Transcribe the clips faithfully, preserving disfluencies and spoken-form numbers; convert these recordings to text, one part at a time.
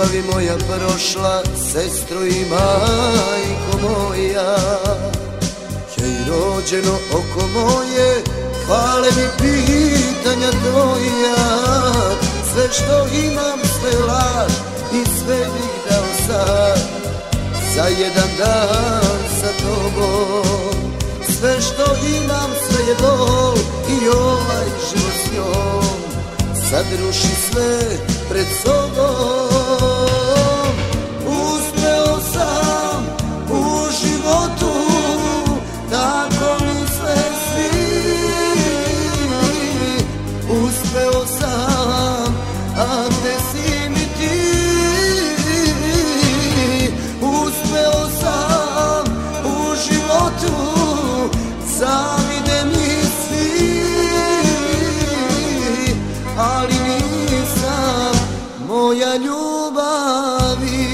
ljubavi moja prošla, sestro i majko moja. Hej, rođeno oko moje, hvale mi pitanja tvoja. Sve što imam, sve laž i sve bih dao sad za jedan dan sa tobom. Sve što imam, sve je bol i ovaj život s njom. Sad ruši sve pred sobom. Uspeo sam u životu, tako misle svi. Uspeo sam, a gde si mi ti? Uspeo sam u životu, zavide mi svi, ali nisam moja ljubavi.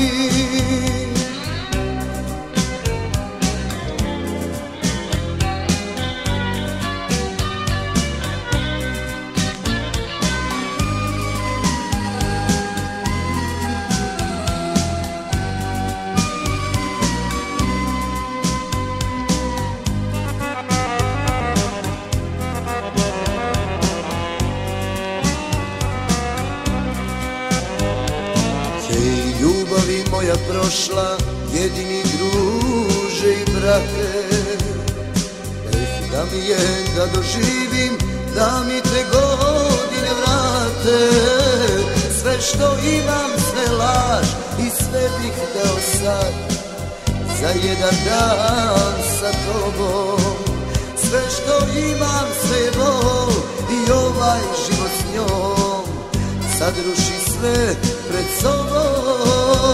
Ljubavi moja prošla, jedini druže i brate. Eh, da mi je da doživim, da mi te godine vrate. Sve što imam, sve laž i sve bih dao sad za jedan dan sa tobom. Sve što imam, sve je bol i ovaj život s njom. Sad ruši sve pred sobom.